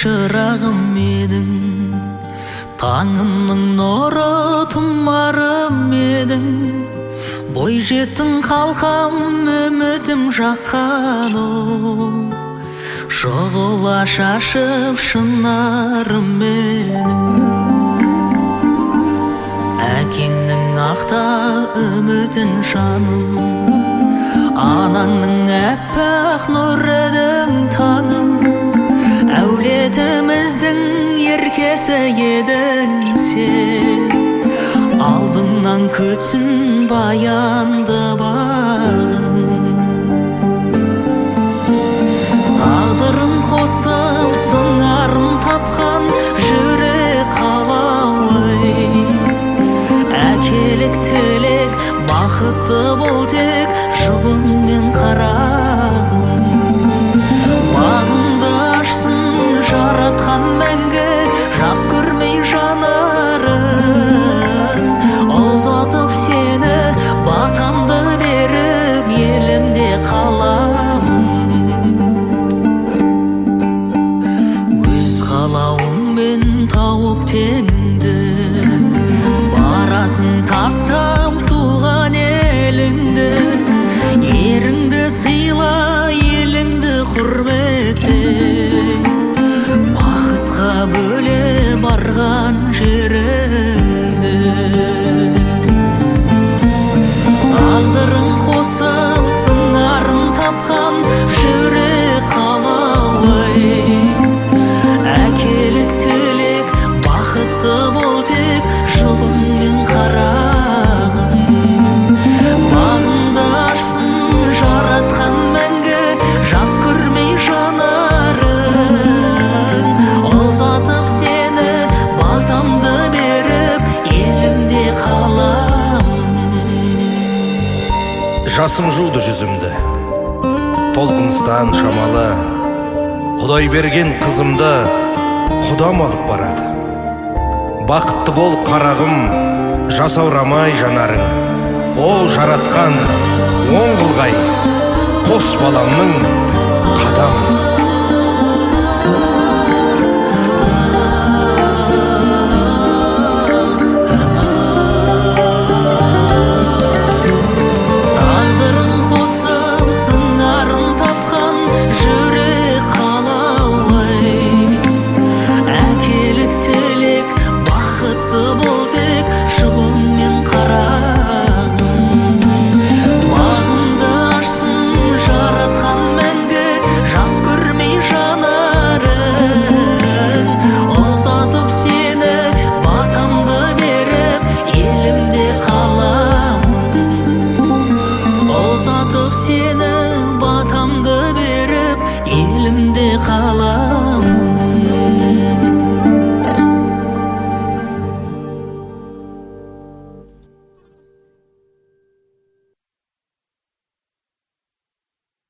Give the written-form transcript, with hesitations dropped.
шырағым едің, таңымның нұры тұмарым едің, бой жеттің қалқам үмітім жаққан шұғыла шашып шынарым менің. Әкеңнің ақта үмітін жаным, анаңның әппақ нұр едің таңым, әулетіміздің еркесі едің сен. Алдыңнан күтсін баянды бағын, тағдырын қосып сыңарын тапқан жүрек қалауы. Әкелік тілек бақытты бол тек жұбыңмен қарағым, бағыңды ашсын жаратқан мәңгі, жас көрмей жанарың. Ұзатып сені батамды беріп елімде қаламын. Өз қалауыңмен тауып теңіңді, барасың тастап туған еліңді. Еріңді сыйла, еліңді құрметте, бақытқа бөле барған жеріңді. Тағдырын қосып сыңарын тапқан жүрек қалауы. Әкелік тілек бақытты бол тек жұбыңмен қарағым, бағыңды ашсын жаратқан мәңгі, жас көрмей жанарың. Ұзатып сені батамды беріп елімде қаламын. Жасым жуды жүзімді, толқыныстан шамалы, Құдай берген қызымды Құдам алып барады. Бақытты бол қарағым, жасаурамай жанарың. Ол жаратқан оң қылғай, қос баламның қадамын.